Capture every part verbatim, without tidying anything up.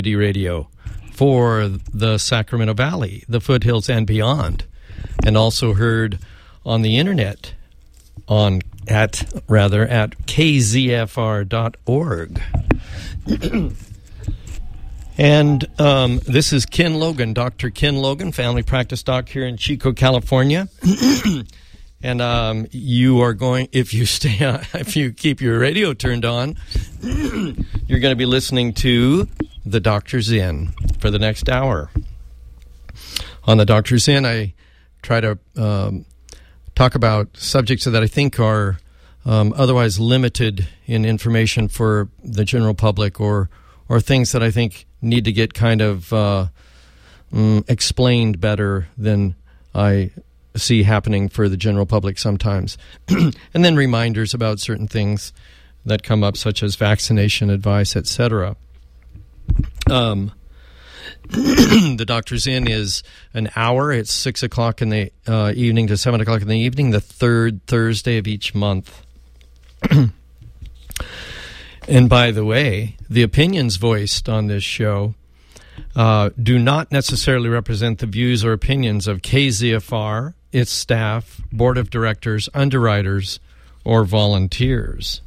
Radio for the Sacramento Valley, the foothills, and beyond, and also heard on the internet on at rather at k z f r dot org. And um, this is Ken Logan, Doctor Ken Logan, family practice doc here in Chico, California. And um, you are going, if you stay, on, if you keep your radio turned on, you're going to be listening to the Doctor's Inn for the next hour. On the Doctor's Inn, I try to um, talk about subjects that I think are um, otherwise limited in information for the general public, or or things that I think need to get kind of uh, um, explained better than I see happening for the general public sometimes. And then reminders about certain things that come up, such as vaccination advice, et cetera. Um, the Doctor's Inn is an hour. It's six o'clock in the uh, evening to seven o'clock in the evening, the third Thursday of each month. And by the way, the opinions voiced on this show uh, do not necessarily represent the views or opinions of K Z F R, its staff, board of directors, underwriters, or volunteers.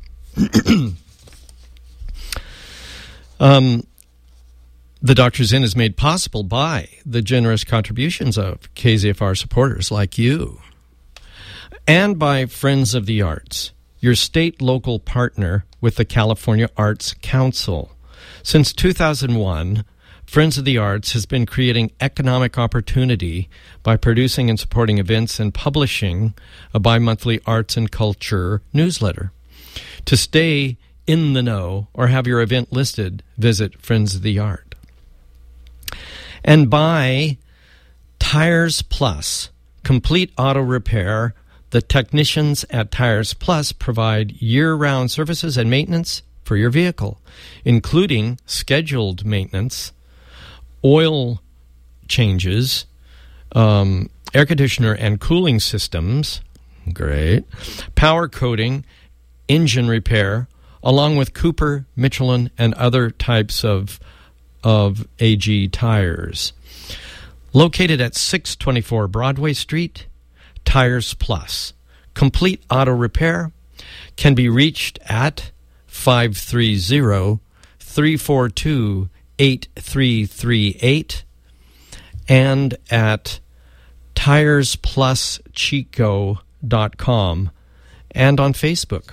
um, the Doctor's Inn is made possible by the generous contributions of K Z F R supporters like you, and by Friends of the Arts, your state local partner with the California Arts Council. Since two thousand one, Friends of the Arts has been creating economic opportunity by producing and supporting events and publishing a bi-monthly arts and culture newsletter. To stay in the know or have your event listed, visit Friends of the Art. And by Tires Plus, complete auto repair. The technicians at Tires Plus provide year-round services and maintenance for your vehicle, including scheduled maintenance, oil changes, um, air conditioner and cooling systems, great, power coating, engine repair, along with Cooper, Michelin, and other types of, of A G tires. Located at six twenty-four Broadway Street, Tires Plus. Complete auto repair can be reached at five three zero, three four two, eight three three eight and at tires plus chico dot com and on Facebook.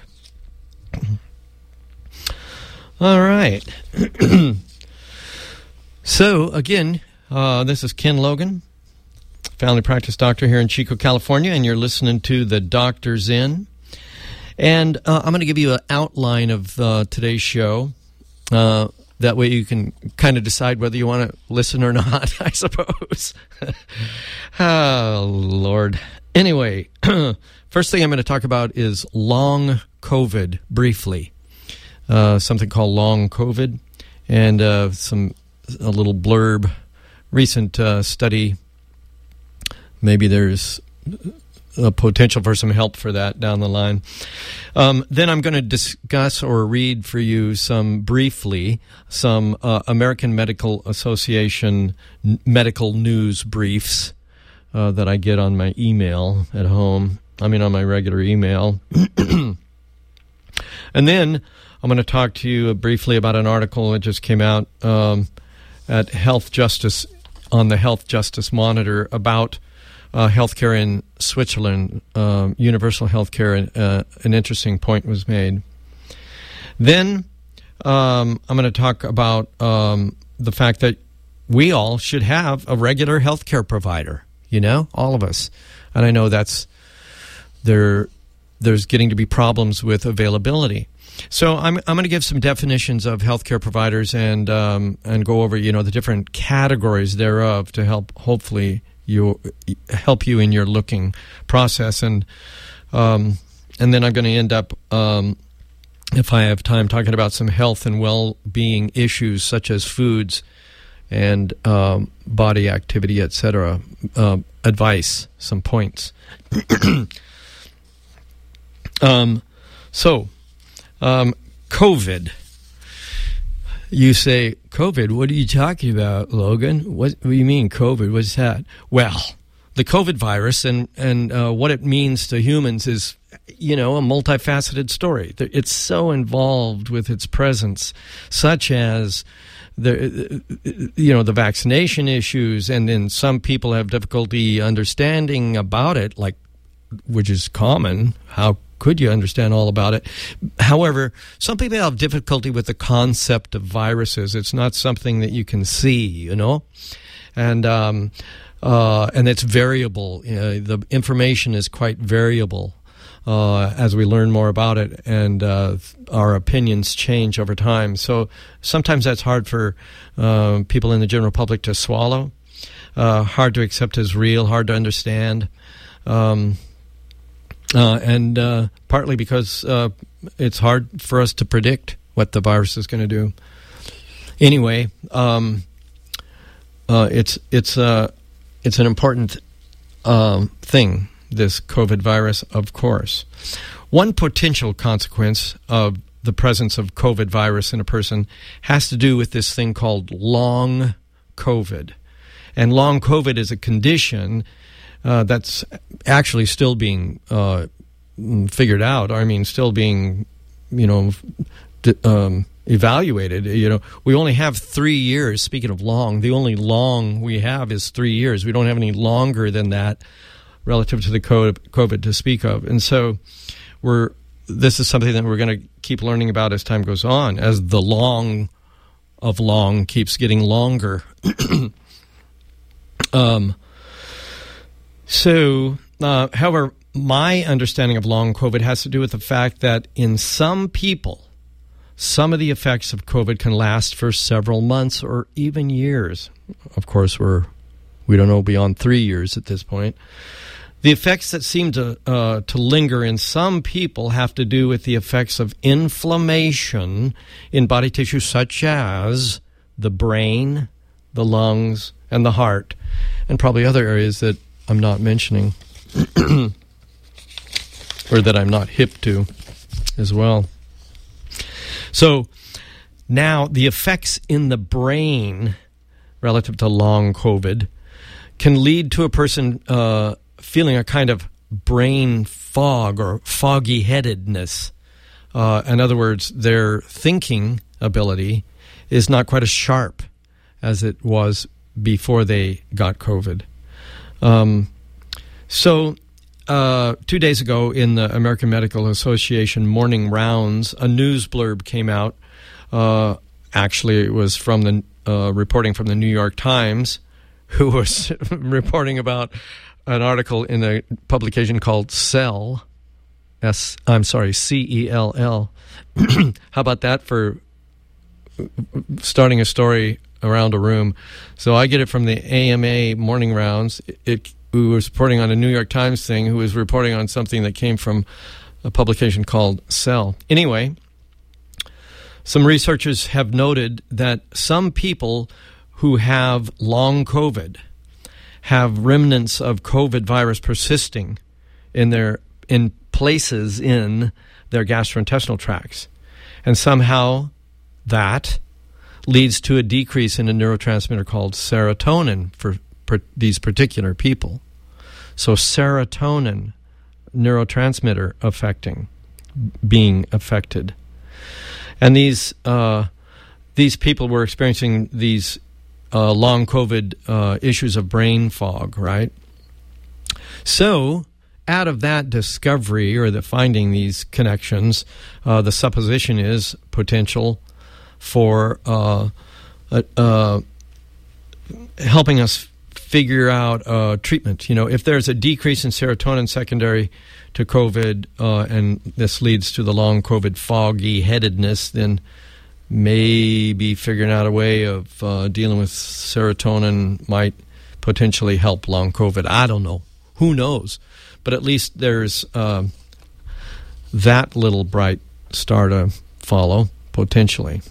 All right. So, again, uh, this is Ken Logan, family practice doctor here in Chico, California, and you're listening to the Doctor's Inn. And uh, I'm going to give you an outline of uh, today's show. Uh, that way you can kind of decide whether you want to listen or not, I suppose. Oh, Lord. Anyway, first thing I'm going to talk about is long COVID, briefly. Uh, something called long COVID, and uh, some a little blurb, recent uh, study. Maybe there's a potential for some help for that down the line. Um, then I'm going to discuss or read for you some briefly some uh, American Medical Association n- medical news briefs uh, that I get on my email at home. I mean, on my regular email. And then I'm going to talk to you briefly about an article that just came out um, at Health Justice, on the Health Justice Monitor, about Uh, healthcare in Switzerland, um, universal healthcare. Uh, an interesting point was made. Then um, I'm going to talk about um, the fact that we all should have a regular healthcare provider. You know, all of us. And I know that's there. There's getting to be problems with availability. So I'm I'm going to give some definitions of healthcare providers and um, and go over you know the different categories thereof to help hopefully. You help you in your looking process, and um, and then I'm going to end up, um, if I have time, talking about some health and well-being issues such as foods and um, body activity, et cetera. Uh, advice, some points. um, so, um, COVID. You say, COVID, what are you talking about, Logan? What, what do you mean, COVID? What's that? Well, the COVID virus and, and uh, what it means to humans is, you know, a multifaceted story. It's so involved with its presence, such as the, you know, the vaccination issues, and then some people have difficulty understanding about it, like, which is common. How could you understand all about it? However, some people have difficulty with the concept of viruses. It's not something that you can see, you know, and um, uh, and it's variable. You know, the information is quite variable uh, as we learn more about it, and uh, our opinions change over time. So sometimes that's hard for uh, people in the general public to swallow, uh, hard to accept as real, hard to understand. Um, Uh, and uh, partly because uh, it's hard for us to predict what the virus is going to do. Anyway, um, uh, it's it's uh, it's an important um, thing, this COVID virus, of course. One potential consequence of the presence of COVID virus in a person has to do with this thing called long COVID. And long COVID is a condition Uh, that's actually still being uh, figured out. I mean, still being, you know, d- um, evaluated. You know, we only have three years. Speaking of long, the only long we have is three years. We don't have any longer than that relative to the COVID to speak of. And so, we're this is something that we're going to keep learning about as time goes on, as the long of long keeps getting longer. um. So, uh, however, my understanding of long COVID has to do with the fact that in some people, some of the effects of COVID can last for several months or even years. Of course, we're we don't know beyond three years at this point. The effects that seem to uh, to linger in some people have to do with the effects of inflammation in body tissue, such as the brain, the lungs, and the heart, and probably other areas that I'm not mentioning, or that I'm not hip to as well. So now the effects in the brain relative to long COVID can lead to a person uh, feeling a kind of brain fog or foggy-headedness. Uh, in other words, their thinking ability is not quite as sharp as it was before they got COVID. Um, so, uh, two days ago in the American Medical Association morning rounds, a news blurb came out. Uh, actually, it was from the, uh, reporting from the New York Times, who was reporting about an article in a publication called Cell. S, I'm sorry, C E L L. How about that for starting a story around a room? So I get it from the A M A morning rounds. It, it who was reporting on a New York Times thing, who was reporting on something that came from a publication called Cell. Anyway, some researchers have noted that some people who have long COVID have remnants of COVID virus persisting in their in places in their gastrointestinal tracts, and somehow that leads to a decrease in a neurotransmitter called serotonin for, for these particular people. So serotonin, neurotransmitter affecting, being affected. And these uh, these people were experiencing these uh, long COVID uh, issues of brain fog, right? So out of that discovery, or the finding these connections, uh, the supposition is potential for uh, uh, uh, helping us figure out uh, treatment. You know, if there's a decrease in serotonin secondary to COVID, uh, and this leads to the long COVID foggy-headedness, then maybe figuring out a way of uh, dealing with serotonin might potentially help long COVID. I don't know. Who knows? But at least there's uh, that little bright star to follow, potentially.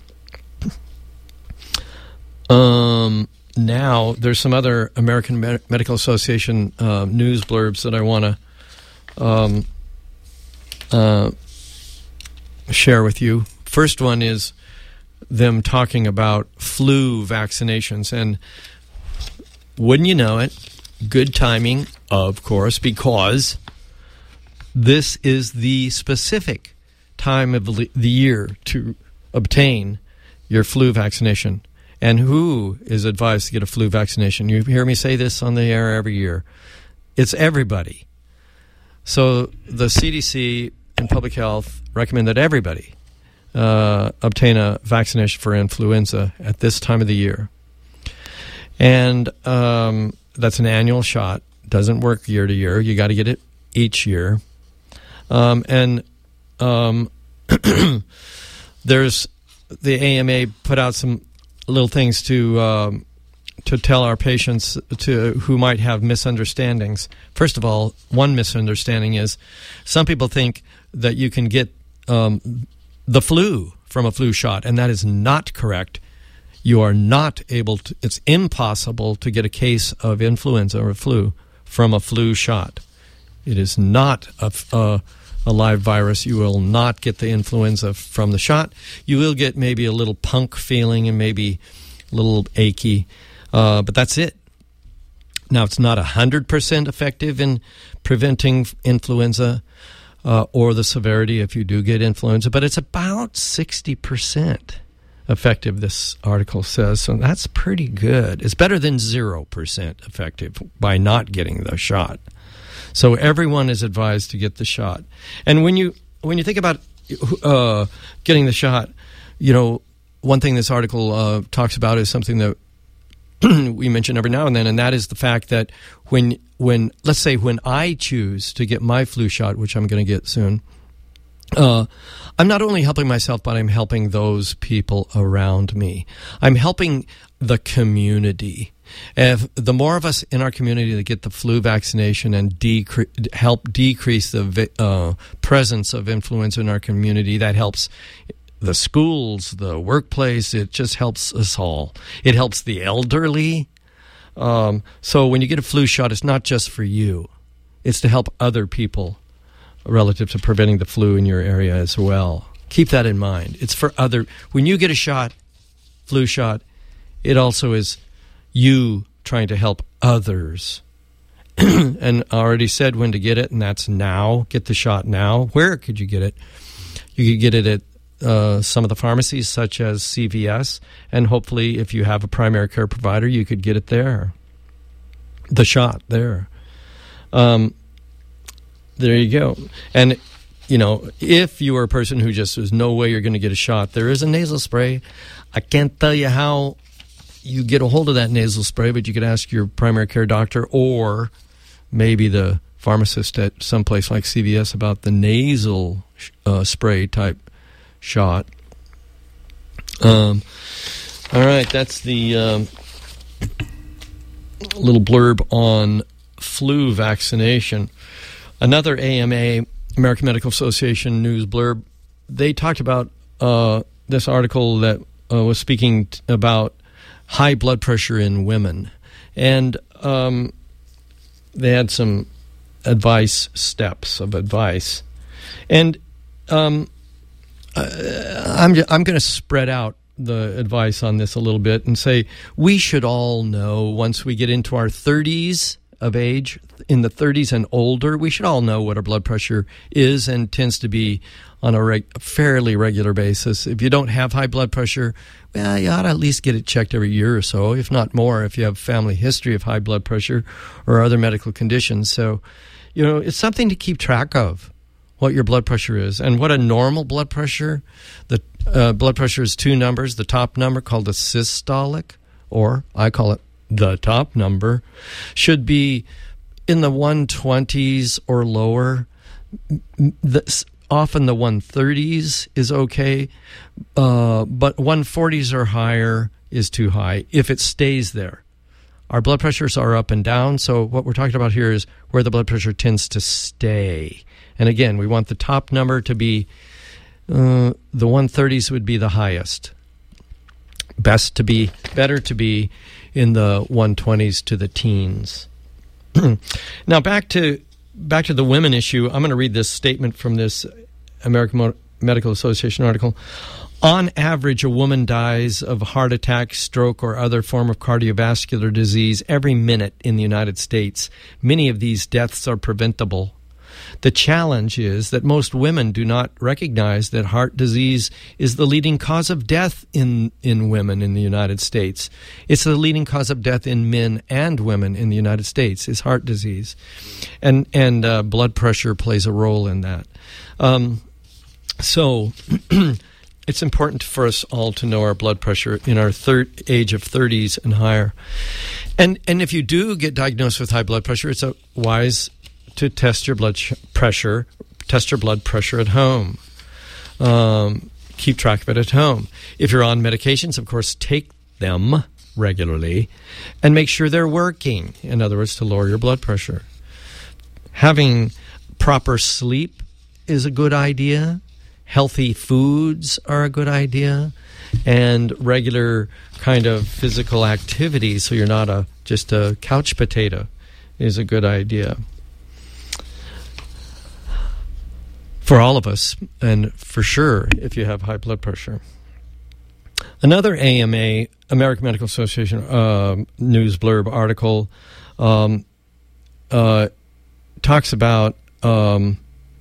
Um, now, there's some other American Med- Medical Association uh, news blurbs that I want to um, uh, share with you. First one is them talking about flu vaccinations. And wouldn't you know it, good timing, of course, because this is the specific time of the year to obtain your flu vaccination. And who is advised to get a flu vaccination? You hear me say this on the air every year. It's everybody. So the C D C and Public Health recommend that everybody uh, obtain a vaccination for influenza at this time of the year. And um, that's an annual shot. Doesn't work year to year. You got to get it each year. Um, and um, there's the A M A put out some little things to um, to tell our patients to who might have misunderstandings. First of all, one misunderstanding is some people think that you can get um, the flu from a flu shot, and that is not correct. You are not able to, it's impossible to get a case of influenza or flu from a flu shot. It is not a, a, a live virus. You will not get the influenza from the shot. You will get maybe a little punk feeling and maybe a little achy, uh, but that's it. Now, it's not one hundred percent effective in preventing influenza uh, or the severity if you do get influenza, but it's about sixty percent effective, this article says, so that's pretty good. It's better than zero percent effective by not getting the shot. So everyone is advised to get the shot. And when you when you think about uh, getting the shot, you know, one thing this article uh, talks about is something that we mention every now and then, and that is the fact that when when let's say when I choose to get my flu shot, which I'm going to get soon, Uh, I'm not only helping myself, but I'm helping those people around me. I'm helping the community. If the more of us in our community that get the flu vaccination and decre- help decrease the vi- uh, presence of influenza in our community, that helps the schools, the workplace. It just helps us all. It helps the elderly. Um, so when you get a flu shot, it's not just for you. It's to help other people relative to preventing the flu in your area as well. Keep that in mind. It's for other. When you get a shot, flu shot, it also is you trying to help others. And I already said when to get it, and that's now. Get the shot now. Where could you get it? You could get it at uh, some of the pharmacies, such as C V S, and hopefully, if you have a primary care provider, you could get it there. The shot there. Um, There you go. And, you know, if you are a person who just there's no way you're going to get a shot, there is a nasal spray. I can't tell you how you get a hold of that nasal spray, but you could ask your primary care doctor or maybe the pharmacist at some place like C V S about the nasal uh, spray type shot. Um, all right, that's the um, little blurb on flu vaccination. Another A M A, American Medical Association news blurb, they talked about uh, this article that uh, was speaking t- about high blood pressure in women. And um, they had some advice, steps of advice. And um, I'm, I'm going to spread out the advice on this a little bit and say we should all know once we get into our thirties of age, in the thirties and older, we should all know what our blood pressure is and tends to be on a reg- fairly regular basis. If you don't have high blood pressure, well, you ought to at least get it checked every year or so, if not more, if you have family history of high blood pressure or other medical conditions. So, you know, it's something to keep track of, what your blood pressure is. And what a normal blood pressure, the uh, blood pressure is two numbers, the top number called the systolic, or I call it the top number, should be in the one twenties or lower. The, often the one thirties is okay, uh, but one forties or higher is too high if it stays there. Our blood pressures are up and down, so what we're talking about here is where the blood pressure tends to stay. And again, we want the top number to be, uh, the one thirties would be the highest. Best to be, better to be in the one twenties to the teens. Now back to back to the women issue. I'm going to read this statement from this American Medical Association article. On average, a woman dies of heart attack, stroke, or other form of cardiovascular disease every minute in the United States. Many of these deaths are preventable. The challenge is that most women do not recognize that heart disease is the leading cause of death in, in women in the United States. It's the leading cause of death in men and women in the United States is heart disease. And, and uh, blood pressure plays a role in that. Um, so... It's important for us all to know our blood pressure in our third age of thirties and higher. And and if you do get diagnosed with high blood pressure, it's a wise to test your blood sh- pressure, test your blood pressure at home. Um, keep track of it at home. If you're on medications, of course, take them regularly and make sure they're working. In other words, to lower your blood pressure. Having proper sleep is a good idea. Healthy foods are a good idea, and regular kind of physical activity, so you're not a just a couch potato, is a good idea for all of us, and for sure if you have high blood pressure. Another A M A, American Medical Association uh, news blurb article um, uh, talks about um,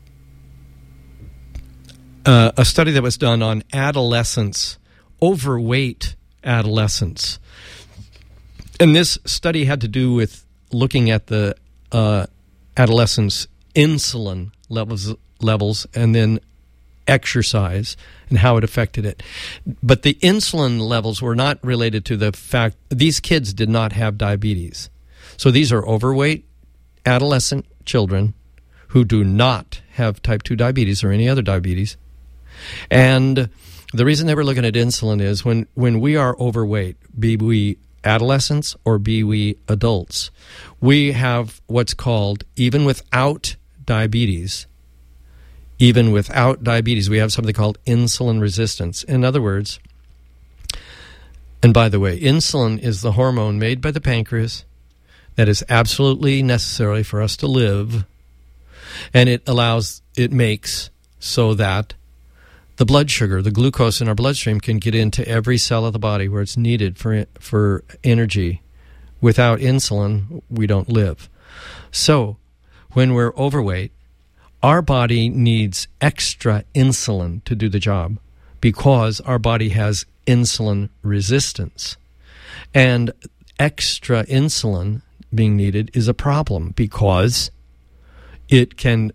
Uh, a study that was done on adolescents, overweight adolescents. And this study had to do with looking at the uh, adolescents' insulin levels, levels and then exercise and how it affected it. But the insulin levels were not related to the fact these kids did not have diabetes. So these are overweight adolescent children who do not have type two diabetes or any other diabetes. And the reason they were looking at insulin is when, when we are overweight, be we adolescents or be we adults, we have what's called, even without diabetes, even without diabetes, we have something called insulin resistance. In other words, and by the way, insulin is the hormone made by the pancreas that is absolutely necessary for us to live, and it allows, it makes so that the blood sugar, the glucose in our bloodstream, can get into every cell of the body where it's needed for for energy. Without insulin, we don't live. So, when we're overweight, our body needs extra insulin to do the job because our body has insulin resistance. And extra insulin being needed is a problem because it can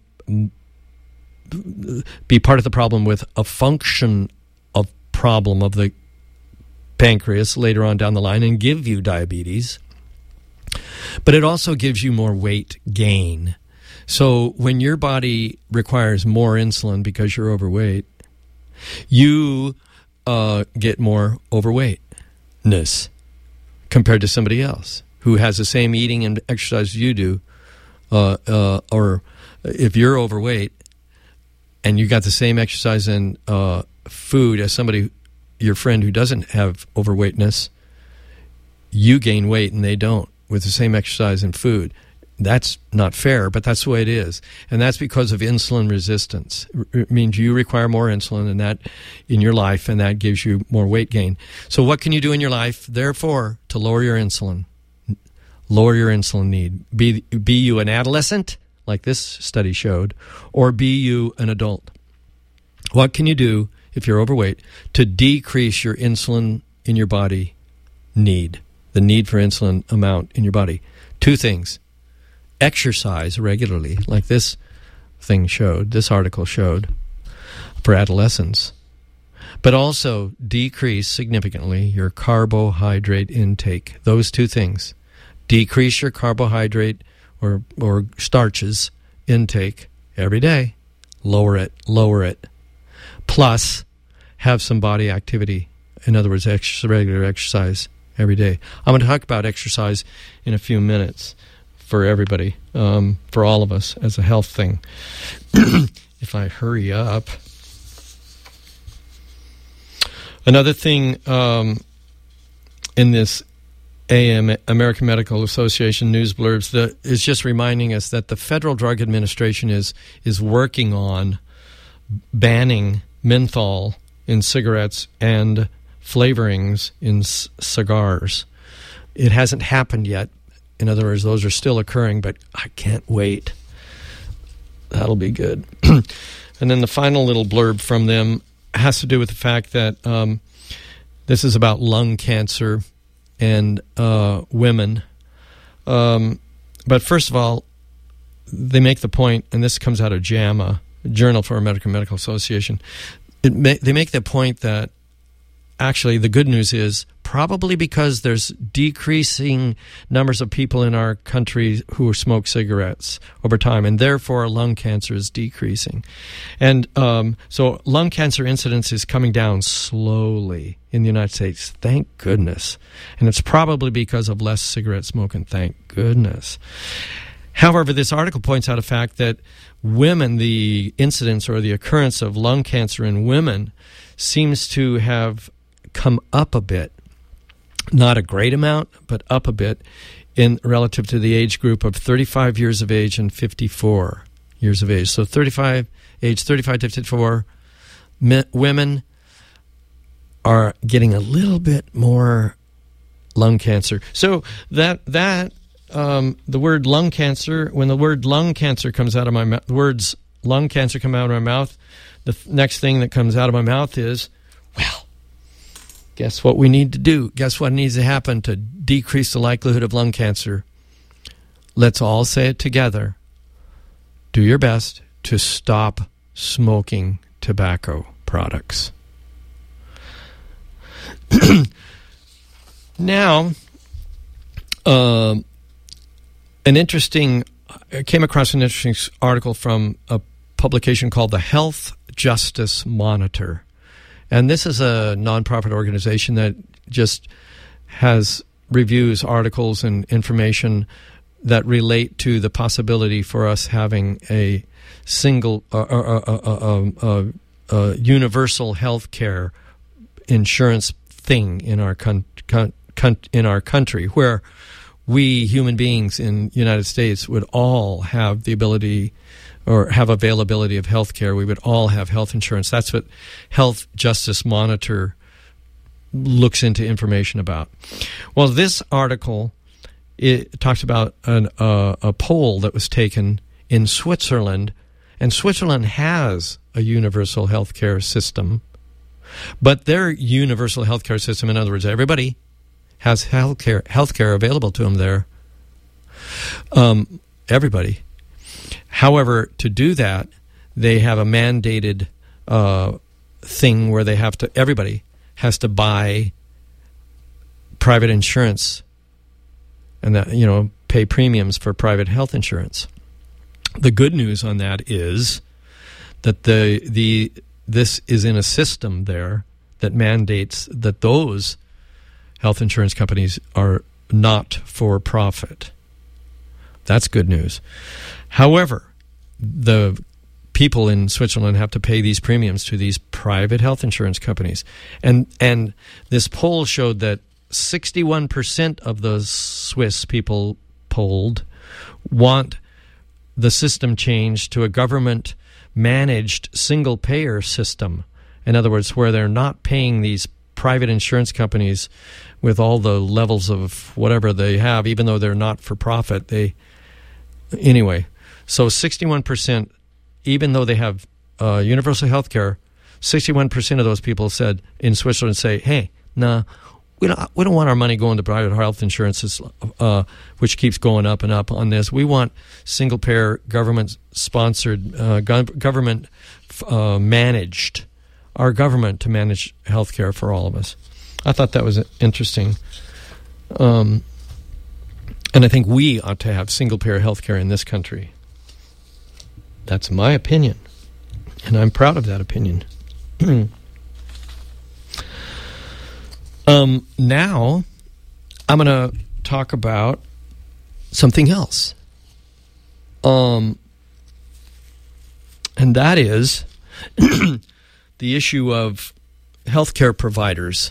be part of the problem with a function of problem of the pancreas later on down the line and give you diabetes. But it also gives you more weight gain. So when your body requires more insulin because you're overweight, you uh, get more overweightness compared to somebody else who has the same eating and exercise you do. Uh, uh, or if you're overweight, and you got the same exercise and uh, food as somebody, your friend who doesn't have overweightness, you gain weight and they don't with the same exercise and food. That's not fair, but that's the way it is. And that's because of insulin resistance. It means you require more insulin and that in your life, and that gives you more weight gain. So what can you do in your life, therefore, to lower your insulin? Lower your insulin need. Be, be you an adolescent, like this study showed, or be you an adult. What can you do if you're overweight to decrease your insulin in your body need, the need for insulin amount in your body? Two things. Exercise regularly, like this thing showed, this article showed, for adolescents. But also decrease significantly your carbohydrate intake. Those two things. Decrease your carbohydrate or or starches intake every day. Lower it, lower it. Plus, have some body activity. In other words, ex- regular exercise every day. I'm going to talk about exercise in a few minutes for everybody, um, for all of us as a health thing. If I hurry up. Another thing um, in this A M, American Medical Association news blurbs that is just reminding us that the Federal Drug Administration is is working on banning menthol in cigarettes and flavorings in c- cigars. It hasn't happened yet. In other words, those are still occurring, but I can't wait. That'll be good. And then the final little blurb from them has to do with the fact that um, this is about lung cancer and uh, women. Um, but first of all, they make the point, and this comes out of JAMA, Journal for American Medical Association. It ma- they make the point that actually the good news is probably because there's decreasing numbers of people in our country who smoke cigarettes over time, and therefore lung cancer is decreasing. And um, so lung cancer incidence is coming down slowly in the United States. Thank goodness. And it's probably because of less cigarette smoking. Thank goodness. However, this article points out a fact that women, the incidence or the occurrence of lung cancer in women seems to have come up a bit. Not a great amount, but up a bit in relative to the age group of thirty-five years of age and fifty-four years of age. So thirty-five, age thirty-five to fifty-four, men, women are getting a little bit more lung cancer. So that that um, the word lung cancer, when the word lung cancer comes out of my mouth, the words lung cancer come out of my mouth, the th- next thing that comes out of my mouth is, well, guess what we need to do? Guess what needs to happen to decrease the likelihood of lung cancer? Let's all say it together. Do your best to stop smoking tobacco products. Now, uh, an interesting, I came across an interesting article from a publication called the Health Justice Monitor. And this is a nonprofit organization that just has reviews, articles, and information that relate to the possibility for us having a single, uh, uh, uh, uh, uh, uh, universal health care insurance thing in our con- con- con- in our country, where we human beings in the United States would all have the ability or have availability of health care. We would all have health insurance. That's what Health Justice Monitor looks into information about. Well, this article, it talks about an, uh, a poll that was taken in Switzerland, and Switzerland has a universal health care system, but their universal health care system, in other words, everybody has health care, health care available to them there. Um, everybody. However, to do that, they have a mandated uh, thing where they have to, everybody has to buy private insurance and that, you know, pay premiums for private health insurance. The good news on that is that the the this is in a system there that mandates that those health insurance companies are not for profit. That's good news. However, the people in Switzerland have to pay these premiums to these private health insurance companies. And and this poll showed that sixty-one percent of the Swiss people polled want the system changed to a government-managed single-payer system. In other words, where they're not paying these private insurance companies with all the levels of whatever they have, even though they're not for profit. They anyway, so sixty-one percent, even though they have uh, universal health care, sixty-one percent of those people said in Switzerland say, hey, nah, we don't, we don't want our money going to private health insurances, uh, which keeps going up and up on this. We want single-payer, government-sponsored, uh, government uh, managed, our government to manage health care for all of us. I thought that was interesting. Um, and I think we ought to have single-payer health care in this country. That's my opinion, and I'm proud of that opinion. um, now, I'm going to talk about something else. Um, and that is the issue of healthcare providers.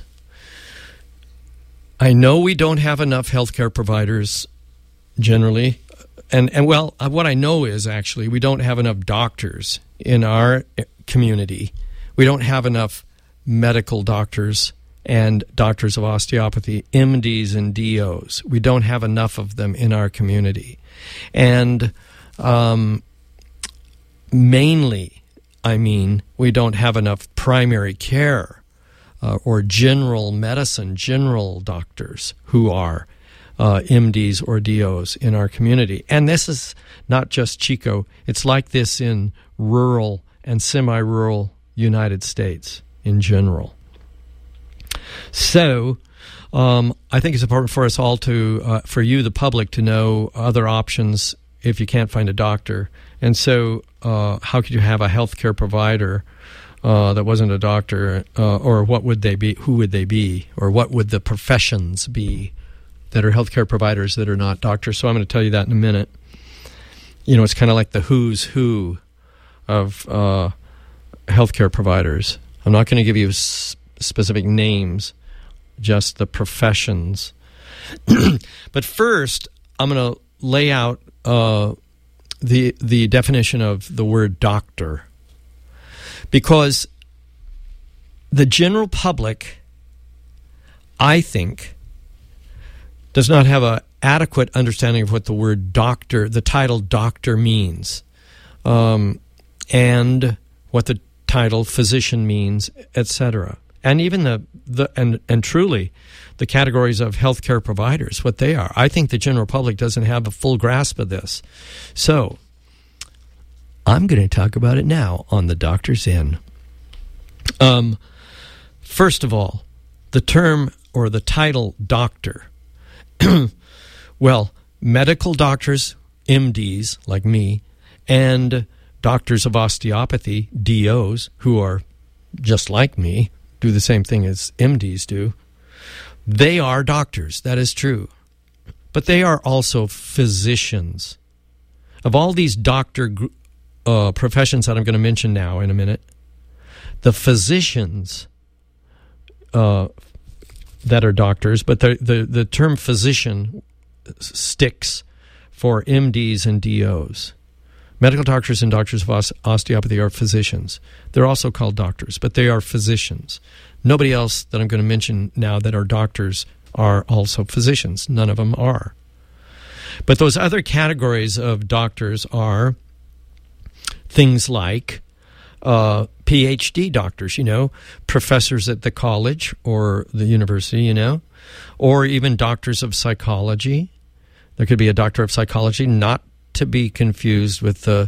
I know we don't have enough healthcare providers generally. And, and well, what I know is actually we don't have enough doctors in our community. We don't have enough medical doctors and doctors of osteopathy, M Ds and D Os. We don't have enough of them in our community. And um, mainly, I mean, we don't have enough primary care uh, or general medicine, general doctors who are uh, M Ds or D Os in our community. And this is not just Chico. It's like this in rural and semi-rural United States in general. So um, I think it's important for us all to, uh, for you, the public, to know other options if you can't find a doctor. And so uh, how could you have a healthcare provider uh, that wasn't a doctor, uh, or what would they be, who would they be, or what would the professions be that are healthcare providers that are not doctors? So I'm going to tell you that in a minute. You know, it's kind of like the who's who of uh, healthcare providers. I'm not going to give you s- specific names, just the professions. But first, I'm going to lay out uh, the the definition of the word doctor, because the general public, I think, does not have an adequate understanding of what the word doctor, the title doctor, means, um, and what the title physician means, et cetera. And even the, the and, and truly the categories of healthcare providers, what they are. I think the general public doesn't have a full grasp of this. So I'm going to talk about it now on the Doctor's Inn. Um, first of all, the term or the title doctor. Well, medical doctors, M Ds like me, and doctors of osteopathy, D Os, who are just like me, do the same thing as M Ds do. They are doctors, that is true. But they are also physicians. Of all these doctor uh, professions that I'm going to mention now in a minute, the physicians uh, that are doctors, but the, the, the term physician sticks for M Ds and D Os. Medical doctors and doctors of osteopathy are physicians. They're also called doctors, but they are physicians. Nobody else that I'm going to mention now that are doctors are also physicians. None of them are. But those other categories of doctors are things like uh, P H D doctors, you know, professors at the college or the university, you know, or even doctors of psychology. There could be a doctor of psychology, not to be confused with the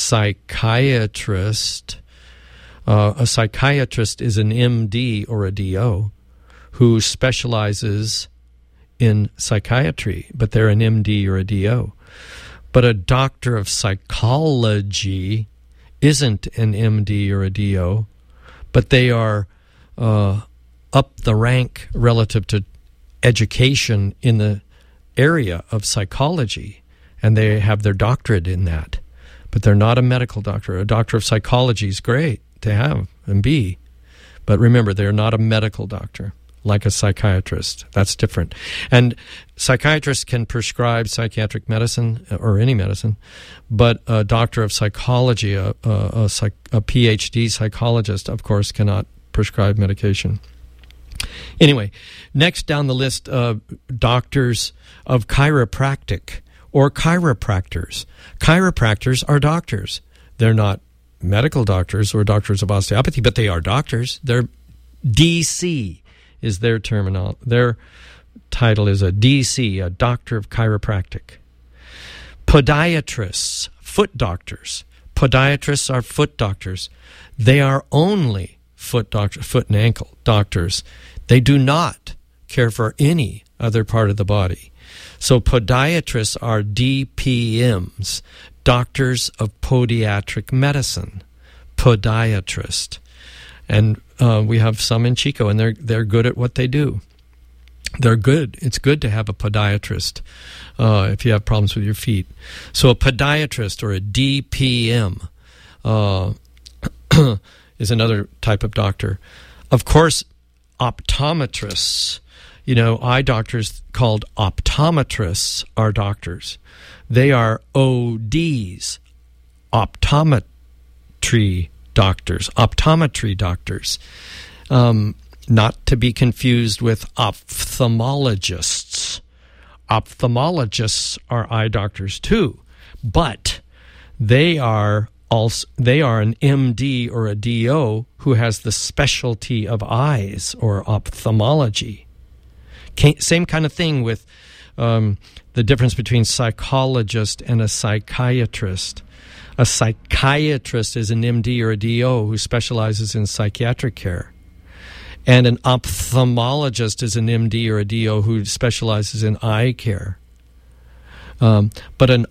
psychiatrist. Uh, a psychiatrist is an M D or a D O who specializes in psychiatry, but they're an M D or a D O. But a doctor of psychology isn't an M D or a D O, but they are uh, up the rank relative to education in the area of psychology, and they have their doctorate in that. But they're not a medical doctor. A doctor of psychology is great to have and be, but remember, they're not a medical doctor like a psychiatrist. That's different. And psychiatrists can prescribe psychiatric medicine or any medicine, but a doctor of psychology, a, a, a, psych, a P H D psychologist, of course, cannot prescribe medication. Anyway, next down the list, uh, doctors of chiropractic or chiropractors. Chiropractors are doctors. They're not medical doctors or doctors of osteopathy, but they are doctors. They're D C is their terminal. Their title is a D C, a doctor of chiropractic. Podiatrists, foot doctors. Podiatrists are foot doctors. They are only foot doctor, foot and ankle doctors. They do not care for any other part of the body. So podiatrists are D P Ms, doctors of podiatric medicine, podiatrist. And uh, we have some in Chico, and they're they're good at what they do. They're good. It's good to have a podiatrist uh, if you have problems with your feet. So a podiatrist or a D P M uh, is another type of doctor. Of course, optometrists, you know, eye doctors called optometrists are doctors. They are O Ds, optometry doctors, optometry doctors, um, not to be confused with ophthalmologists. Ophthalmologists are eye doctors too, but they are also they are an M D or a D O who has the specialty of eyes or ophthalmology. Same kind of thing with um, the difference between psychologist and a psychiatrist. A psychiatrist is an M D or a D O who specializes in psychiatric care. And an ophthalmologist is an M D or a D O who specializes in eye care. Um, but an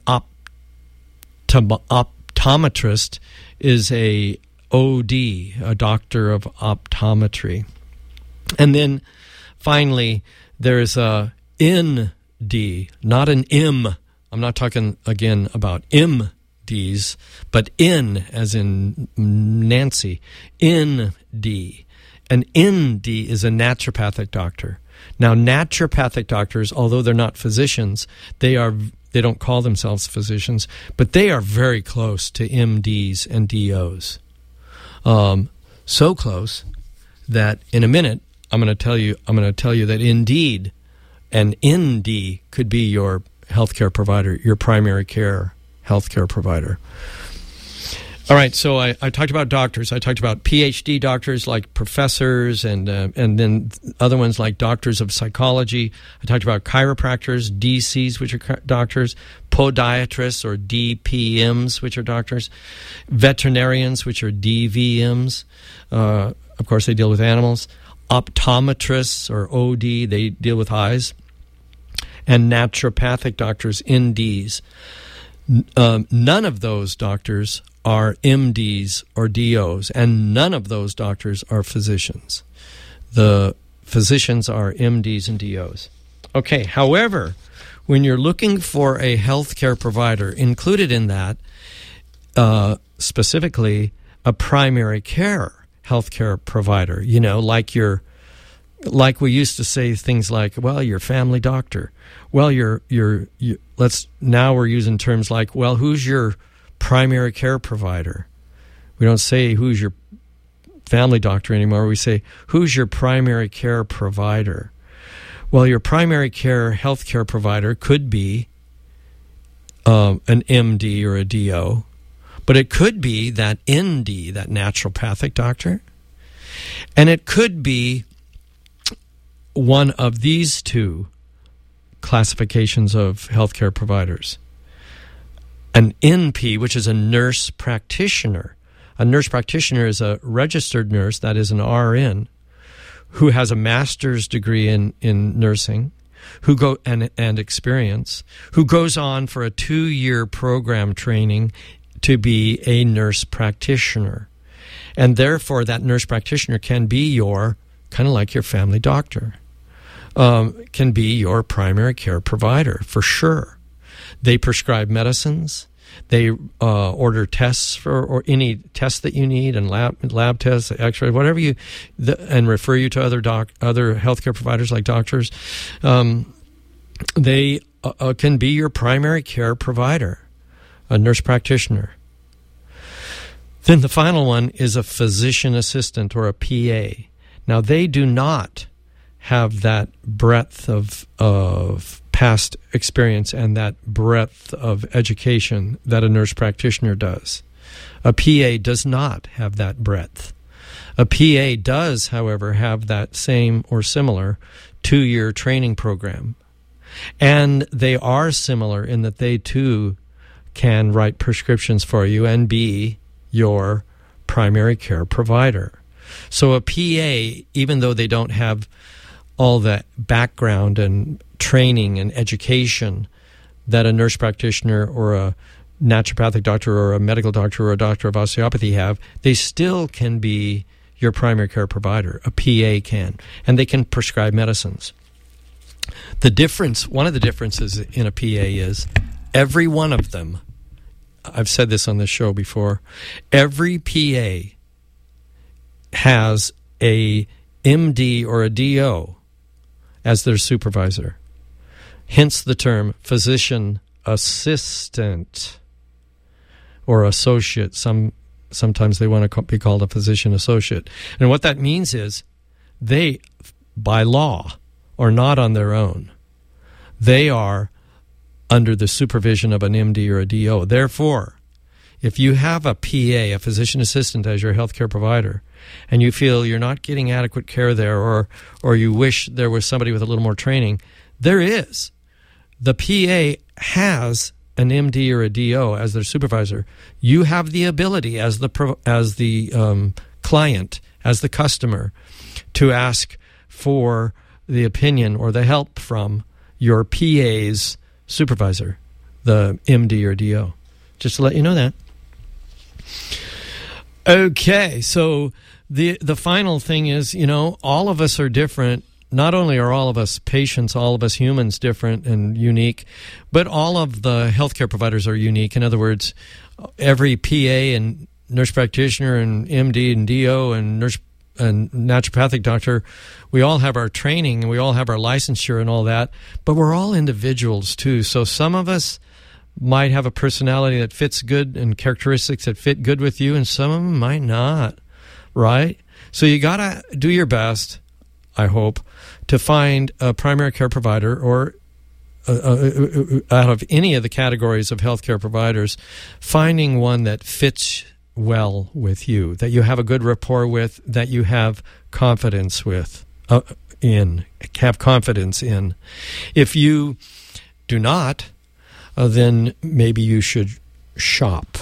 optom- optometrist is a O D, a doctor of optometry. And then finally, there's a N D, not an M. I'm not talking again about M Ds, but N as in Nancy, N D. An N D is a naturopathic doctor. Now, naturopathic doctors, although they're not physicians, they are they don't call themselves physicians, but they are very close to M Ds and D Os. Um, so close that in a minute I'm going to tell you I'm going to tell you that indeed an N D could be your healthcare provider, your primary care healthcare provider. All right, so I, I talked about doctors. I talked about P H D doctors like professors and uh, and then other ones like doctors of psychology. I talked about chiropractors, D Cs, which are doctors, podiatrists or D P Ms, which are doctors, veterinarians, which are D V Ms. Uh, of course, they deal with animals. Optometrists or O D, they deal with eyes. And naturopathic doctors, N Ds. Um, none of those doctors are M Ds or D Os, and none of those doctors are physicians. The physicians are M Ds and D Os. Okay, however, when you're looking for a healthcare provider, included in that, uh, specifically, a primary care healthcare provider, you know, like your, like we used to say things like, well, your family doctor. Well, your your you, let's now we're using terms like, well, who's your primary care provider? We don't say who's your family doctor anymore. We say who's your primary care provider. Well, your primary care healthcare provider could be um, an M D or a D O, but it could be that N D, that naturopathic doctor, and it could be one of these two classifications of healthcare providers. An N P, which is a nurse practitioner. A nurse practitioner is a registered nurse, that is an R N, who has a master's degree in, in nursing, who go and, and experience, who goes on for a two-year program training to be a nurse practitioner. And therefore, that nurse practitioner can be your, kind of like your family doctor. Um, can be your primary care provider, for sure. They prescribe medicines. They uh, order tests for or any tests that you need, and lab lab tests, X-ray, whatever you, the, and refer you to other doc, other healthcare providers like doctors. Um, they uh, can be your primary care provider, a nurse practitioner. Then the final one is a physician assistant or a P A. Now they do not have that breadth of of past experience and that breadth of education that a nurse practitioner does. A P A does not have that breadth. A P A does, however, have that same or similar two-year training program. And they are similar in that they, too, can write prescriptions for you and be your primary care provider. So a P A, even though they don't have all the background and training and education that a nurse practitioner or a naturopathic doctor or a medical doctor or a doctor of osteopathy have, they still can be your primary care provider. A P A can. And they can prescribe medicines. The difference, one of the differences in a P A is every one of them, I've said this on this show before, every P A has a M D or a D O as their supervisor. Hence the term physician assistant or associate. Some sometimes they want to be called a physician associate. And what that means is they, by law, are not on their own. They are under the supervision of an M D or a D O. Therefore, if you have a P A, a physician assistant, as your healthcare provider, and you feel you're not getting adequate care there, or or you wish there was somebody with a little more training, there is. The P A has an M D or a D O as their supervisor. You have the ability as the pro, as the um, client, as the customer, to ask for the opinion or the help from your P A's supervisor, the M D or D O. Just to let you know that. Okay, so the the final thing is, you know, all of us are different. Not only are all of us patients, all of us humans different and unique, but all of the healthcare providers are unique. In other words, every P A and nurse practitioner and M D and D O and nurse and naturopathic doctor, we all have our training and we all have our licensure and all that, but we're all individuals too. So some of us might have a personality that fits good and characteristics that fit good with you, and some of them might not, right? So you got to do your best, I hope, to find a primary care provider or uh, uh, out of any of the categories of healthcare providers, finding one that fits well with you, that you have a good rapport with, that you have confidence with, uh, in, have confidence in. If you do not, uh, then maybe you should shop.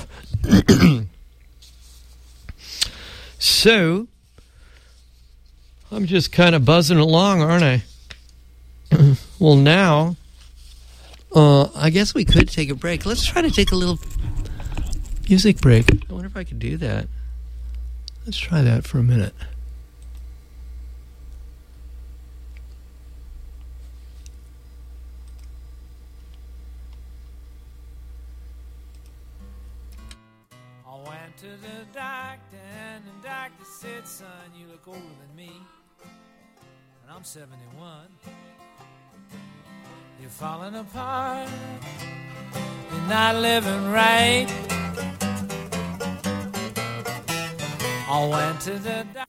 So, I'm just kind of buzzing along, aren't I? Well, now, uh, I guess we could take a break. Let's try to take a little music break. I wonder if I could do that. Let's try that for a minute. I went to the doctor and the doctor said, son, you look older than me. And I'm seventy-one. You're falling apart. You're not living right. I went to the doctor.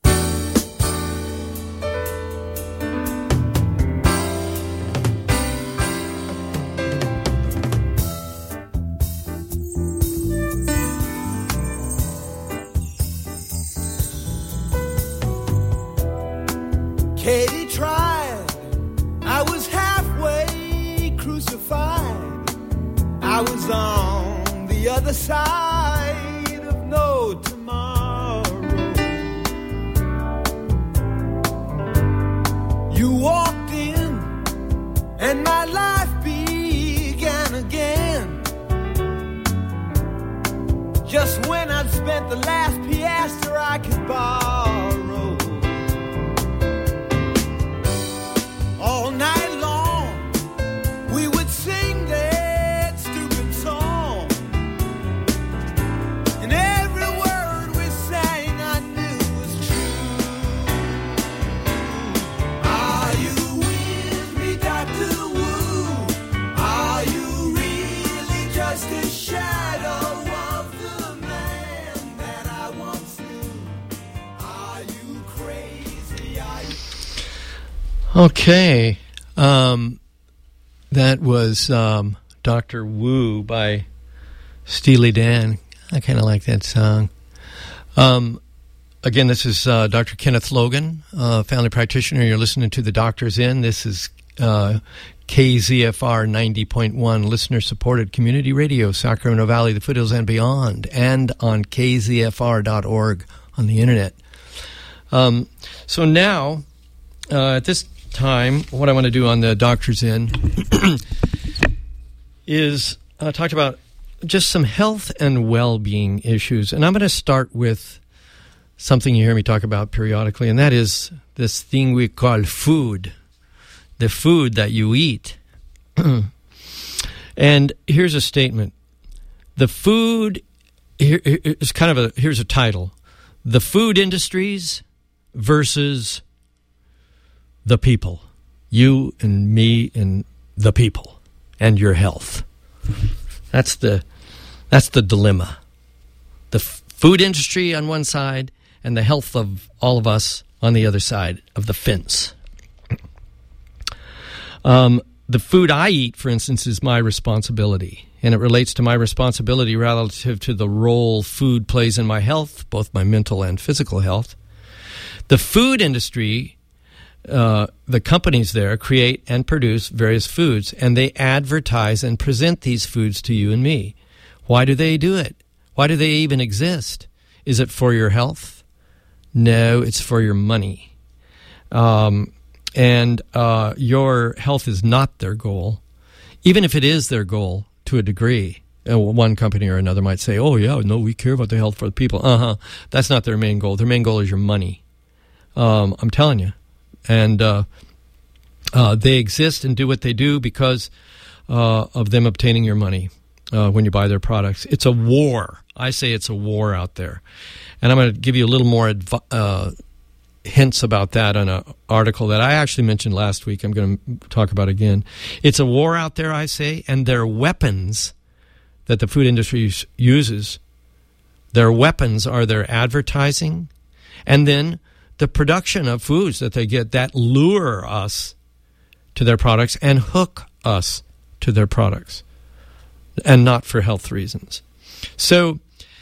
Katie tried, I was halfway crucified. I was on the other side of no tomorrow. You walked in and my life began again. Just when I'd spent the last piastre I could borrow. All night long, we would sing that stupid song. And every word we sang I knew was true. Are you with me, Doctor Wu? Are you really just a shadow of the man that I once knew? Are you crazy? Are you... Okay, um, that was um, Doctor Wu by Steely Dan. I kind of like that song. Um, again, this is uh, Doctor Kenneth Logan, uh, family practitioner. You're listening to The Doctor's In. This is uh, K Z F R ninety point one, listener-supported community radio, Sacramento Valley, the foothills, and beyond, and on K Z F R dot org on the internet. Um, so now, uh, at this time, what I want to do on the Doctor's In is uh, talk about just some health and well-being issues. And I'm going to start with something you hear me talk about periodically, and that is this thing we call food, the food that you eat. And here's a statement. The food, here, it's kind of a, here's a title. The food industries versus the people, you and me and the people, and your health. That's the that's the dilemma. The f- food industry on one side and the health of all of us on the other side of the fence. Um, the food I eat, for instance, is my responsibility, and it relates to my responsibility relative to the role food plays in my health, both my mental and physical health. The food industry, uh, the companies there create and produce various foods, and they advertise and present these foods to you and me. Why do they do it? Why do they even exist? Is it for your health? No, it's for your money. Um, and uh, your health is not their goal, even if it is their goal to a degree. Uh, one company or another might say, oh, yeah, no, we care about the health for the people. Uh-huh. That's not their main goal. Their main goal is your money. Um, I'm telling you. And uh, uh, they exist and do what they do because uh, of them obtaining your money uh, when you buy their products. It's a war. I say it's a war out there. And I'm going to give you a little more adv- uh, hints about that on an article that I actually mentioned last week. I'm going to talk about again. It's a war out there, I say, and their weapons that the food industry uses, their weapons are their advertising and then the production of foods that they get that lure us to their products and hook us to their products, and not for health reasons. So,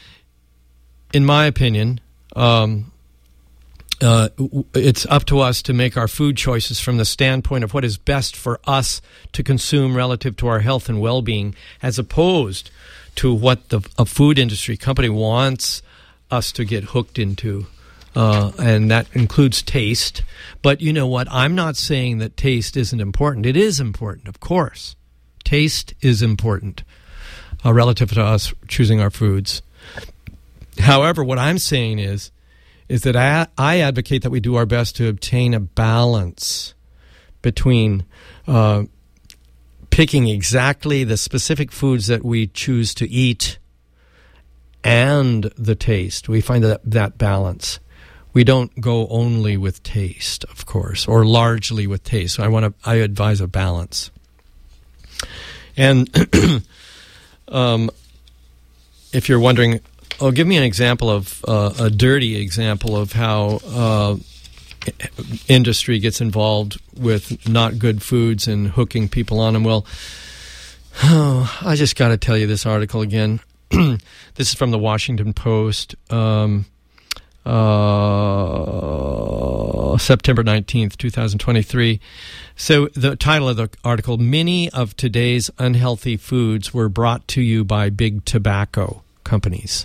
in my opinion, um, uh, it's up to us to make our food choices from the standpoint of what is best for us to consume relative to our health and well-being, as opposed to what the a food industry company wants us to get hooked into. Uh, and that includes taste. But you know what? I'm not saying that taste isn't important. It is important, of course. Taste is important uh, relative to us choosing our foods. However, what I'm saying is, is that I, I advocate that we do our best to obtain a balance between uh, picking exactly the specific foods that we choose to eat and the taste. We find that that balance. We don't go only with taste, of course, or largely with taste. So I want to. I advise a balance. And um, if you're wondering, oh, give me an example of uh, a dirty example of how uh, industry gets involved with not good foods and hooking people on them. Well, oh, I just got to tell you this article again. This is from the Washington Post. Um, Uh, September nineteenth, twenty twenty-three. So the title of the article, many of today's unhealthy foods were brought to you by big tobacco companies.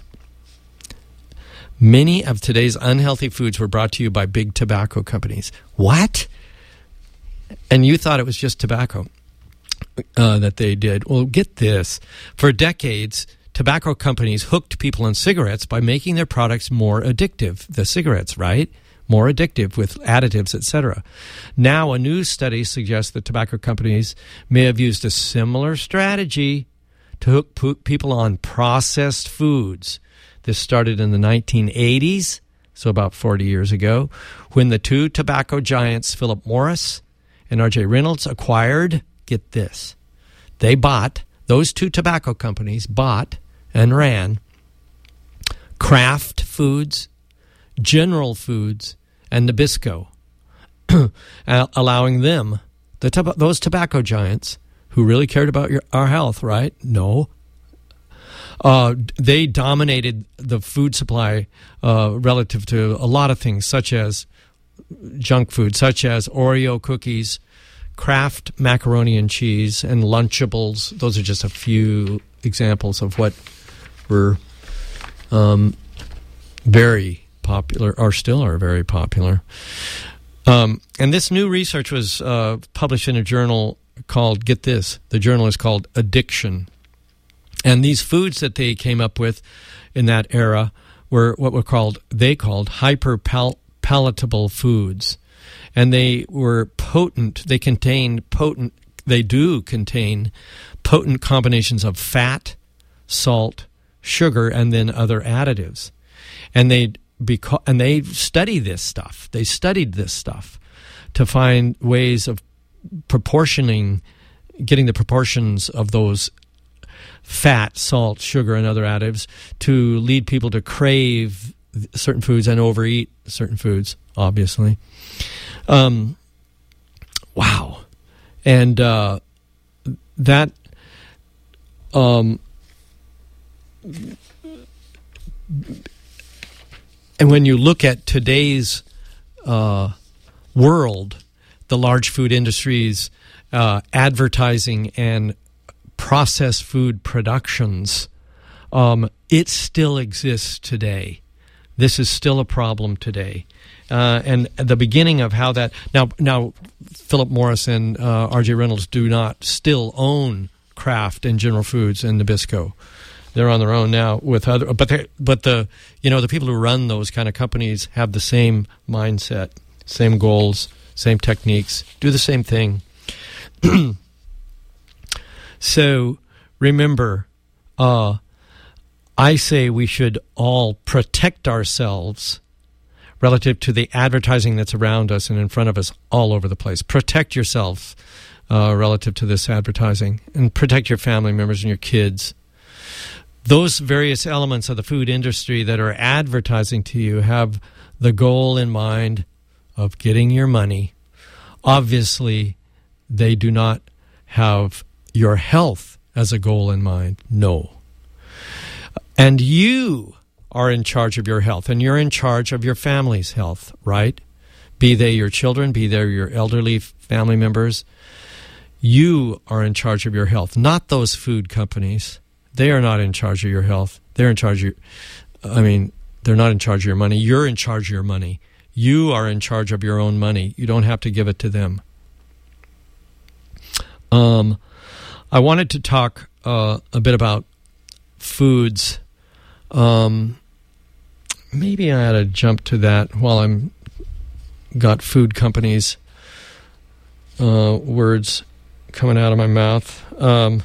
Many of today's unhealthy foods were brought to you by big tobacco companies. What? And you thought it was just tobacco uh, that they did. Well, get this. For decades, tobacco companies hooked people on cigarettes by making their products more addictive. The cigarettes, right? More addictive with additives, et cetera. Now, a new study suggests that tobacco companies may have used a similar strategy to hook po- people on processed foods. This started in the nineteen eighties, so about forty years ago, when the two tobacco giants, Philip Morris and R J Reynolds, acquired, get this, they bought, those two tobacco companies bought and ran Kraft Foods, General Foods, and Nabisco, allowing them, the tab- those tobacco giants who really cared about your, our health, right? No. Uh, they dominated the food supply uh, relative to a lot of things, such as junk food, such as Oreo cookies, Kraft macaroni and cheese, and Lunchables. Those are just a few examples of what were um, very popular, or still are very popular. Um, and this new research was uh, published in a journal called, get this, the journal is called Addiction. And these foods that they came up with in that era were what were called, they called hyper-palatable foods. And they were potent, they contained potent, they do contain potent combinations of fat, salt, sugar, and then other additives. And they beca- and they study this stuff. They studied this stuff to find ways of proportioning, getting the proportions of those fat, salt, sugar, and other additives to lead people to crave certain foods and overeat certain foods, obviously. Um, wow. And uh, that... Um, and when you look at today's uh, world, the large food industries, uh, advertising, and processed food productions, um, it still exists today. This is still a problem today. Uh, and the beginning of how that... Now, now Philip Morris and uh, R J Reynolds do not still own Kraft and General Foods and Nabisco. They're on their own now with other... But, but the you know the people who run those kind of companies have the same mindset, same goals, same techniques, do the same thing. So remember, uh, I say we should all protect ourselves relative to the advertising that's around us and in front of us all over the place. Protect yourself uh, relative to this advertising, and protect your family members and your kids. Those various elements of the food industry that are advertising to you have the goal in mind of getting your money. Obviously, they do not have your health as a goal in mind. No. And you are in charge of your health, and you're in charge of your family's health, right? Be they your children, be they your elderly family members. You are in charge of your health, not those food companies. They are not in charge of your health. They're in charge of your, I mean, they're not in charge of your money. You're in charge of your money. You are in charge of your own money. You don't have to give it to them. Um, I wanted to talk uh, a bit about foods. Um, maybe I ought to jump to that while I'm got food companies uh, words coming out of my mouth. Um,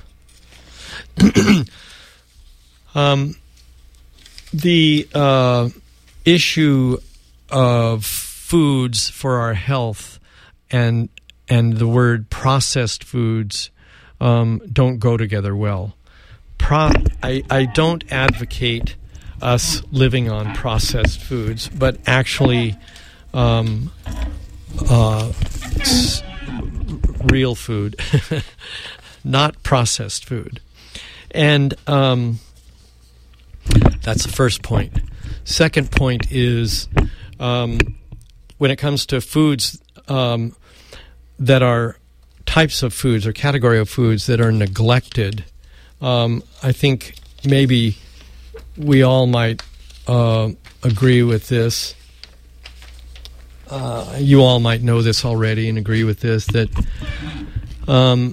um, the uh, issue of foods for our health and and the word processed foods um, don't go together well. Pro- I, I don't advocate us living on processed foods, but actually um, uh, s- real food, not processed food. And um, that's the first point. Second point is um, when it comes to foods um, that are types of foods or category of foods that are neglected, um, I think maybe we all might uh, agree with this. Uh, you all might know this already and agree with this, that um,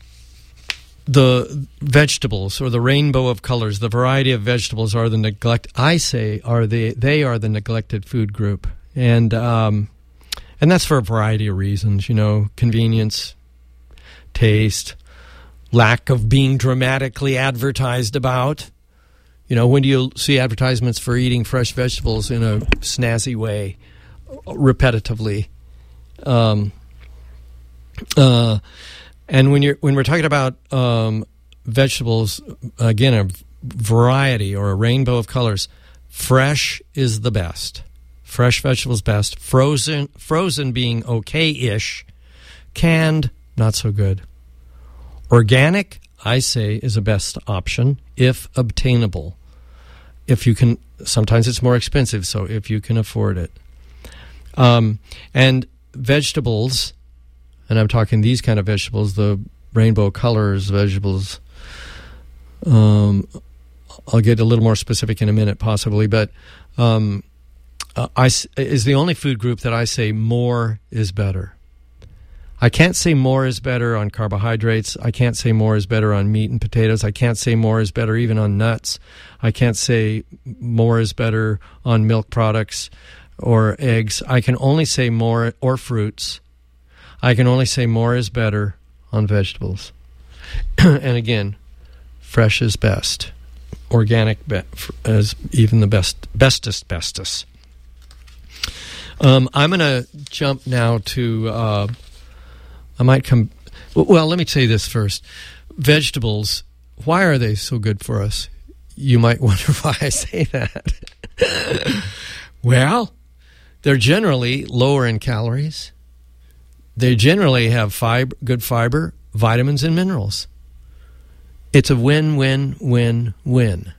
the vegetables or the rainbow of colors, the variety of vegetables are the neglect. I say are the they are the neglected food group, and um, and that's for a variety of reasons. You know, convenience, taste, lack of being dramatically advertised about. You know, when do you see advertisements for eating fresh vegetables in a snazzy way, repetitively? Um, uh, and when you're when we're talking about um, vegetables, again, a variety or a rainbow of colors, fresh is the best. Fresh vegetables best. Frozen, frozen being okay-ish. Canned, not so good. Organic, I say, is the best option if obtainable. If you can, sometimes it's more expensive, so if you can afford it. Um, and vegetables, and I'm talking these kind of vegetables, the rainbow colors vegetables, um, I'll get a little more specific in a minute possibly, but um, uh, I, is the only food group that I say more is better. I can't say more is better on carbohydrates. I can't say more is better on meat and potatoes. I can't say more is better even on nuts. I can't say more is better on milk products or eggs. I can only say more, or fruits. I can only say more is better on vegetables. And again, fresh is best. Organic be- is even the best, bestest, bestest. Um, I'm going to jump now to... Uh, I might come... Well, let me say this first. Vegetables, why are they so good for us? You might wonder why I say that. Well, they're generally lower in calories. They generally have fiber, good fiber, vitamins, and minerals. It's a win, win, win, win.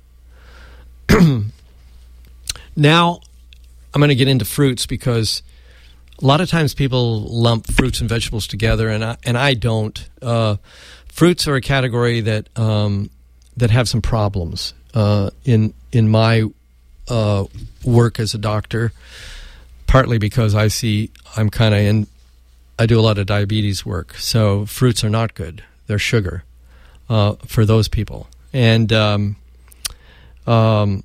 Now, I'm going to get into fruits because a lot of times people lump fruits and vegetables together, and I, and I don't. Uh, fruits are a category that um, that have some problems uh, in in my uh, work as a doctor. Partly because I see I'm kind of in. I do a lot of diabetes work, so fruits are not good. They're sugar uh, for those people, and um, um,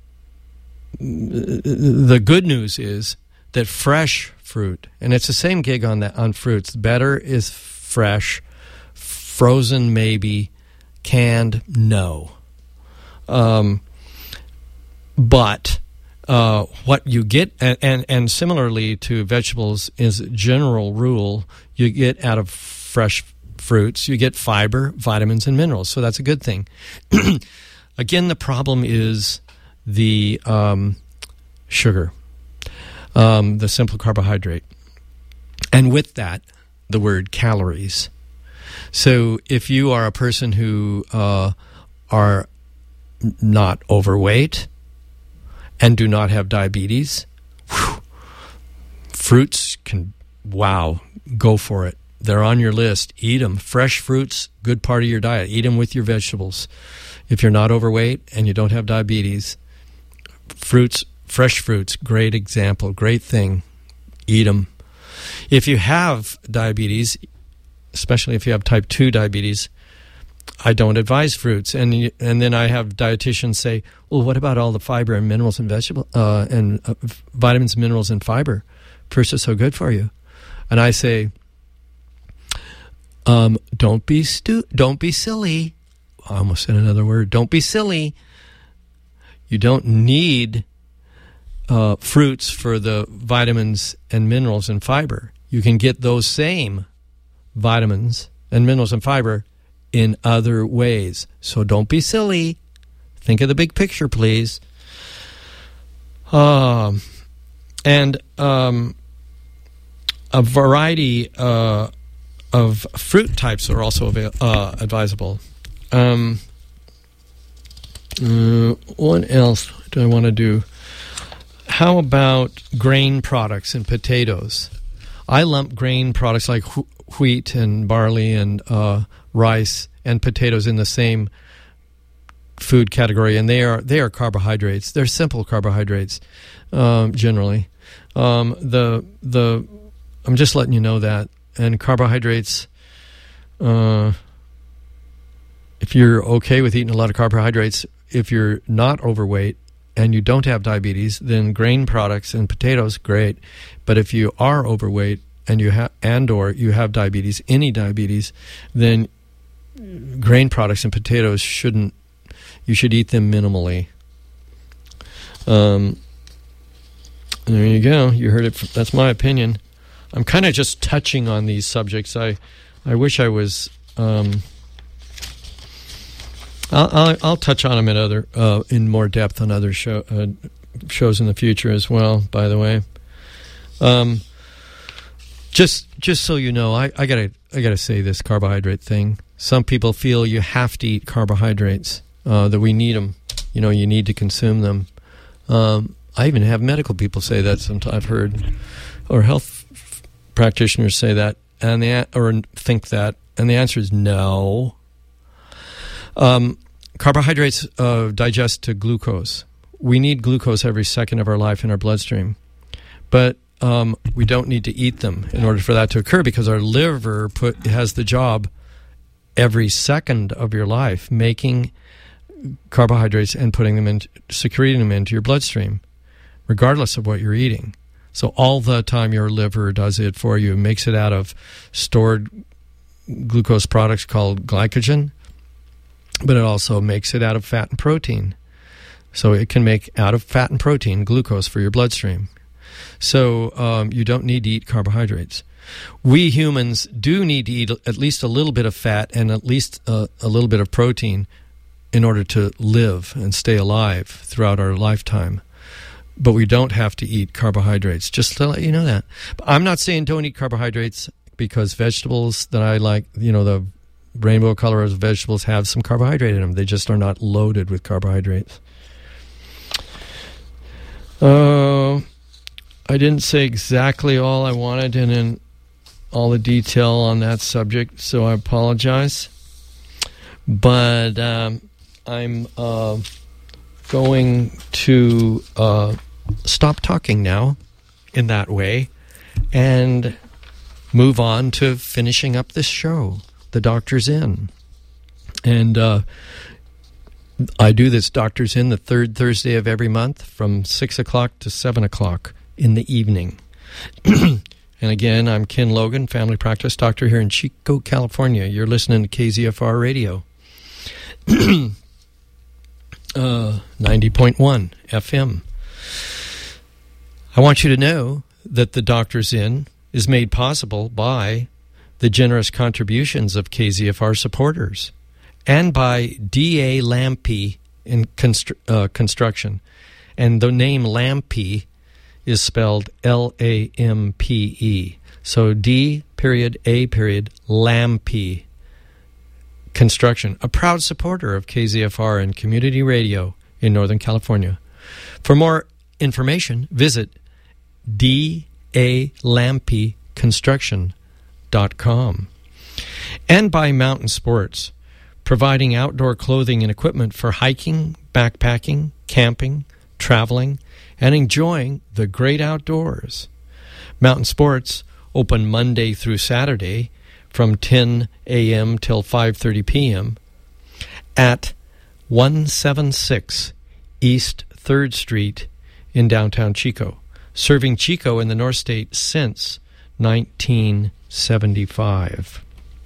the good news is that fresh fruit, and it's the same gig on that on fruits. Better is fresh, frozen maybe, canned no. Um, but uh, what you get, and, and and similarly to vegetables, is general rule you get out of fresh fruits. You get fiber, vitamins, and minerals. So that's a good thing. Again, the problem is the um, sugar, um, the simple carbohydrate. And with that, the word calories. So if you are a person who uh, are not overweight and do not have diabetes, whew, fruits can, wow, go for it. They're on your list. Eat them. Fresh fruits, good part of your diet. Eat them with your vegetables. If you're not overweight and you don't have diabetes, fruits, fresh fruits, great example, great thing. Eat them. If you have diabetes, especially if you have type two diabetes, I don't advise fruits. And and then I have dietitians say, well, what about all the fiber and minerals and vegetable uh, and uh, vitamins, minerals, and fiber? Fruits are so good for you. And I say, um, don't be stu- don't be silly. I almost said another word. Don't be silly. You don't need uh, fruits for the vitamins and minerals and fiber. You can get those same vitamins and minerals and fiber in other ways. So don't be silly. Think of the big picture, please. Um, and um, a variety uh, of fruit types are also avail- uh, advisable. Um, uh, what else do I want to do? How about grain products and potatoes? I lump grain products like wh- wheat and barley and uh, rice and potatoes in the same food category, and they are they are carbohydrates. They're simple carbohydrates, um, generally. Um, the the I'm just letting you know that. And carbohydrates. Uh, if you're okay with eating a lot of carbohydrates, if you're not overweight and you don't have diabetes, then grain products and potatoes, great. But if you are overweight and you have and or you have diabetes, any diabetes, then grain products and potatoes shouldn't. You should eat them minimally. Um, there you go. You heard it. From, that's my opinion. I'm kind of just touching on these subjects. I, I wish I was. Um, I'll, I'll I'll touch on them in other uh, in more depth on other show uh, shows in the future as well. By the way, um, just just so you know, I, I gotta I gotta say this carbohydrate thing. Some people feel you have to eat carbohydrates, uh, that we need them. You know, you need to consume them. Um, I even have medical people say that. Sometimes I've heard, or health f- practitioners say that, and the or think that, and the answer is no. Um, carbohydrates uh, digest to glucose. We need glucose every second of our life in our bloodstream, but um, we don't need to eat them in order for that to occur because our liver put has the job every second of your life making carbohydrates and putting them in, secreting them into your bloodstream, regardless of what you're eating. So all the time your liver does it for you, makes it out of stored glucose products called glycogen, but it also makes it out of fat and protein. So it can make out of fat and protein glucose for your bloodstream. So um, you don't need to eat carbohydrates. We humans do need to eat at least a little bit of fat and at least a, a little bit of protein in order to live and stay alive throughout our lifetime. But we don't have to eat carbohydrates, just to let you know that. But I'm not saying don't eat carbohydrates, because vegetables that I like, you know, the rainbow color of vegetables have some carbohydrate in them. They just are not loaded with carbohydrates. Uh, I didn't say exactly all I wanted and in all the detail on that subject, so I apologize. But um, I'm uh, going to uh, stop talking now in that way and move on to finishing up this show, The Doctor's Inn. And uh, I do this Doctor's Inn the third Thursday of every month from six o'clock to seven o'clock in the evening. And again, I'm Ken Logan, family practice doctor here in Chico, California. You're listening to K Z F R Radio. uh, ninety point one F M. I want you to know that The Doctor's Inn is made possible by the generous contributions of K Z F R supporters and by D A Lampe in Constr- uh, Construction. And the name Lampe is spelled L A M P E. So D period A period Lampe Construction, a proud supporter of K Z F R and community radio in Northern California. For more information, visit D A Lampe Construction dot com. And by Mountain Sports, providing outdoor clothing and equipment for hiking, backpacking, camping, traveling, and enjoying the great outdoors. Mountain Sports open Monday through Saturday from ten a.m. till five thirty p.m. at one seventy-six East third Street in downtown Chico, serving Chico in the North State since nineteen seventy-five.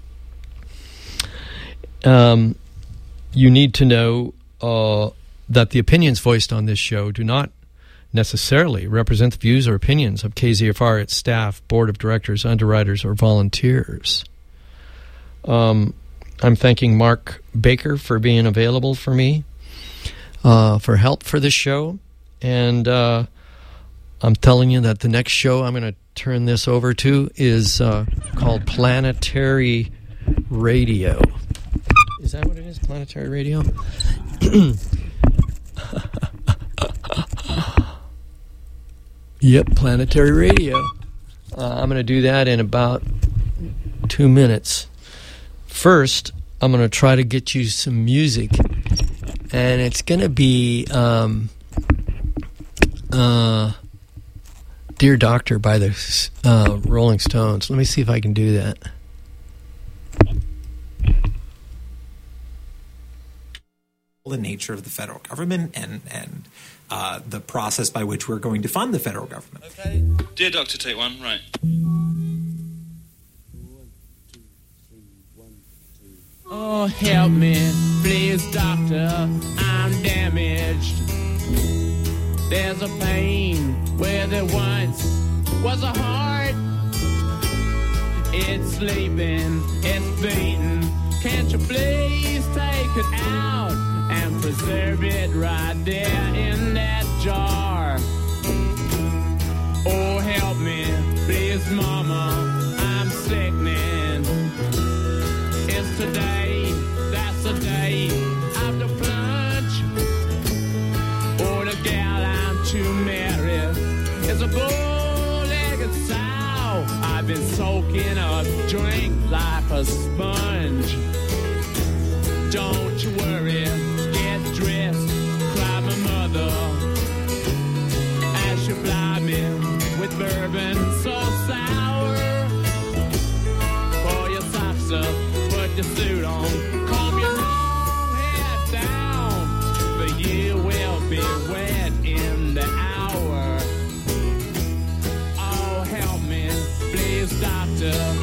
Um, you need to know uh, that the opinions voiced on this show do not necessarily represent the views or opinions of K Z F R, its staff, board of directors, underwriters, or volunteers. Um, I'm thanking Mark Baker for being available for me, uh, for help for this show, and uh, I'm telling you that the next show I'm going to turn this over to is uh, called Planetary Radio. Is that what it is, Planetary Radio? Yep, Planetary Radio. Uh, I'm going to do that in about two minutes. First, I'm going to try to get you some music, and it's going to be um, uh, Dear Doctor by the uh, Rolling Stones. Let me see if I can do that. The nature of the federal government and and uh, the process by which we're going to fund the federal government. Okay. Dear Doctor, take one, right. Oh, help me, please, doctor, I'm damaged. There's a pain where there once was a heart. It's sleeping, it's beating. Can't you please take it out and preserve it right there in that jar? Oh, help me, please, mama, I'm sickening. It's today, that's the day of the plunge. Oh, the gal I'm to marry is a bull-legged sow. I've been soaking up drink like a sponge. Don't you worry, get dressed, cry my mother, as she fly me with bourbon so sour. Pull your socks up, put your suit on, comb your long hair down, for you will be wet in the hour. Oh, help me, please, doctor.